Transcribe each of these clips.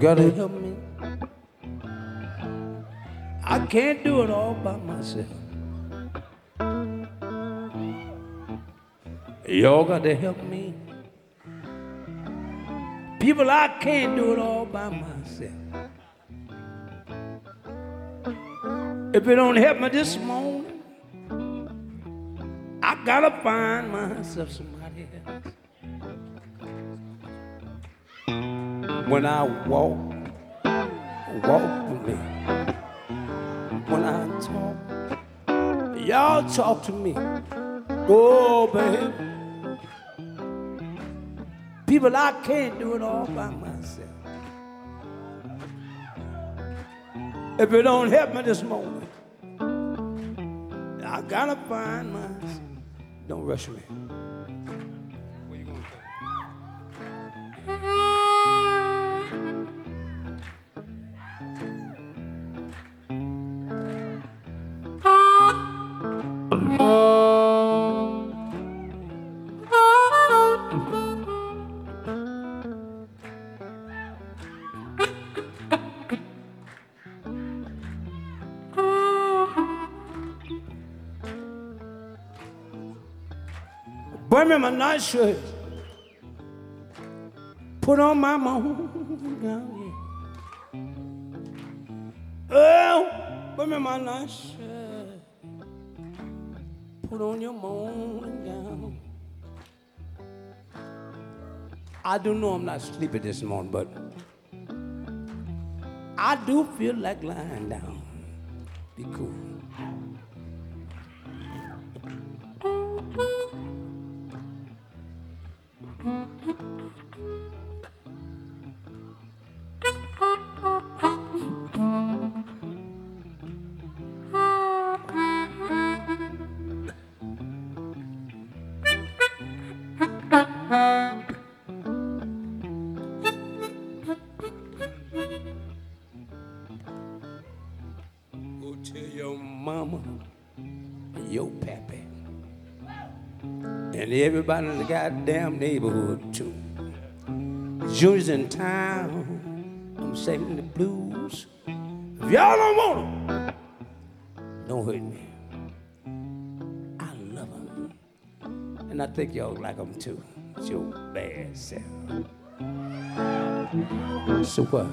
gotta help me. I can't do it all by myself. Y'all gotta help me. People, I can't do it all by myself. If it don't help me this morning, I gotta find myself somebody else. When I walk with me. When I talk, y'all talk to me. Oh, baby. People, I can't do it all by myself. If it don't help me this moment, I gotta find myself. Don't rush me. Where you going? Burn me my night shirt. Put on my morning gown. Oh, burn me my night shirt. Put on your morning gown. I do know I'm not sleepy this morning, but I do feel like lying down. Be cool. Go tell your mama and your pappy and everybody in the goddamn neighborhood too. Junior's in town. I'm singing the blues. If y'all don't want 'em, don't hurt me. I love 'em. And I think y'all like 'em too. It's your bad self. So what?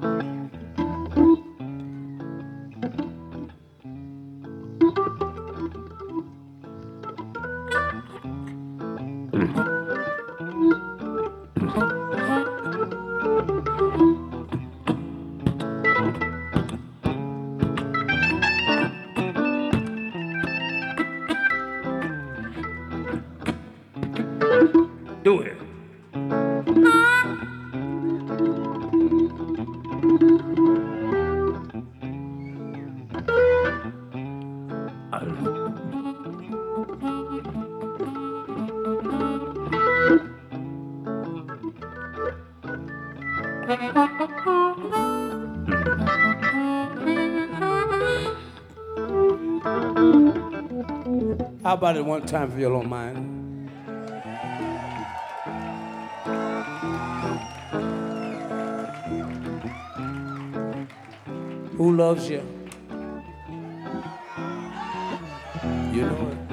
Do it. How about it one time if you don't mind? Who loves you? You know it.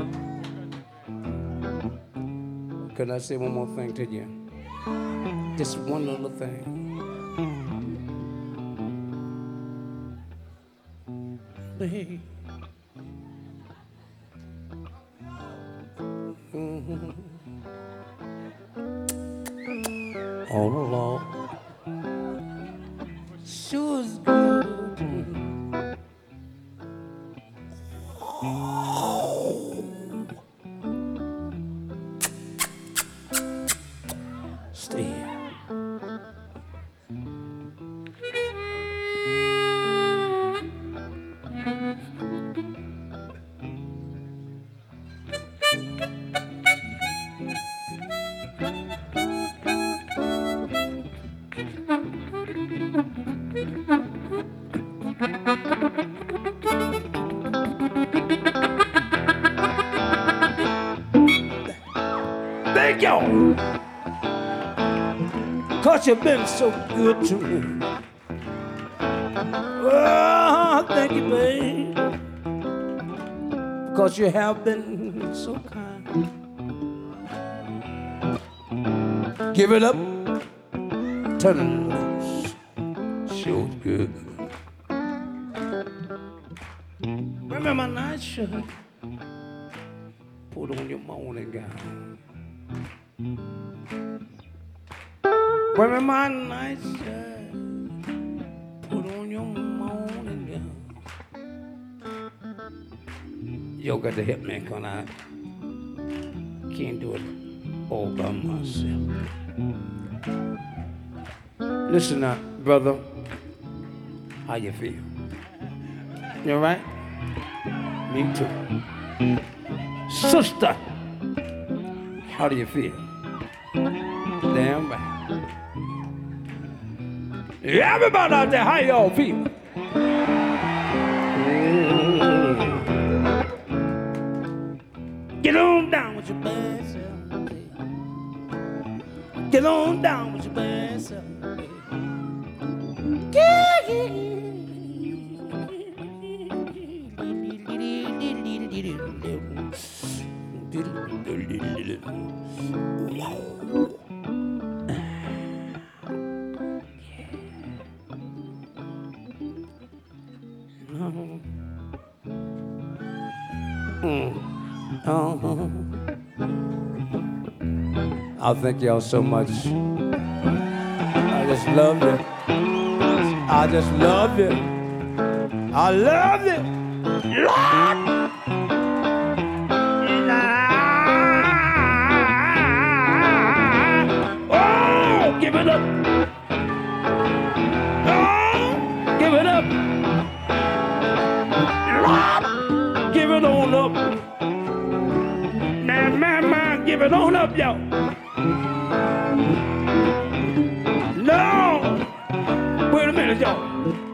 Can I say one more thing to you? Just one little thing. Hey. All along, sure is good. Stay here. Thank you, 'cause you've been so good to me. thank you, babe, because you have been so kind. Give it up, turn it loose, sure good. Remember my night shirt, put on your morning gown. Remember my night shirt, put on your morning gown. Yo got to help me, cause I can't do it all by myself. Listen now, brother, how you feel? You all right? Me too. Sister, how do you feel? Damn right. Everybody out there, how y'all feel? Get on down with your bad self. Get on down with your bad self. I thank y'all so much. I just love you. I just love you. I love you. Lord! Oh, give it up. Oh, give it up. Lord, give it on up. Now, man, give it on up, y'all. No! Wait a minute, y'all.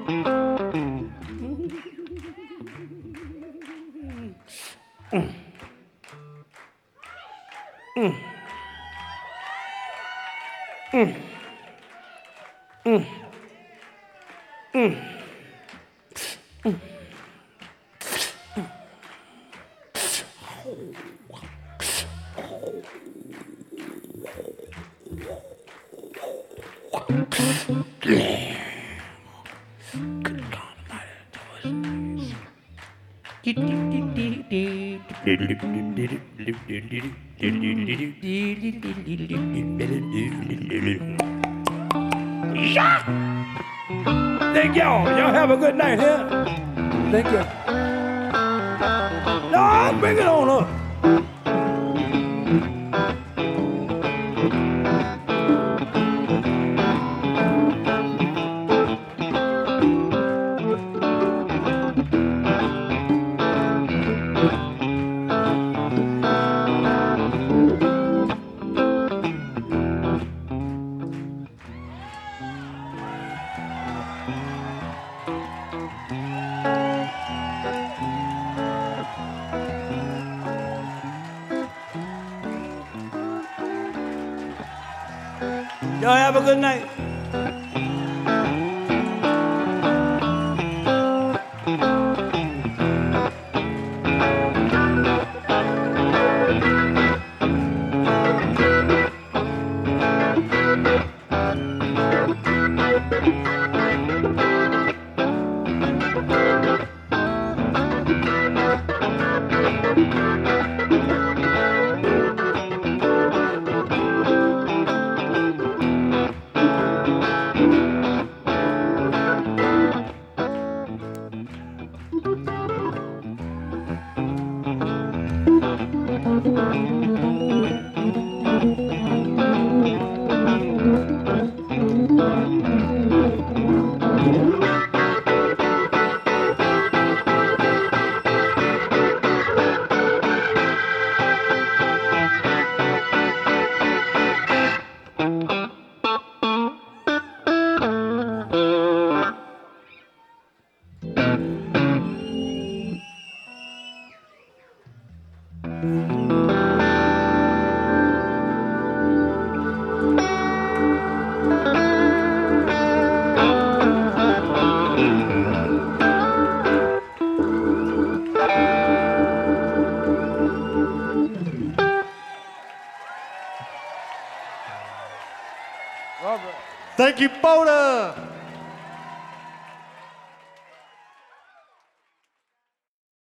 Yeah! Thank y'all. Y'all have a good night here. Thank you. No, bring it on up. Y'all have a good night. Thank you, Boda.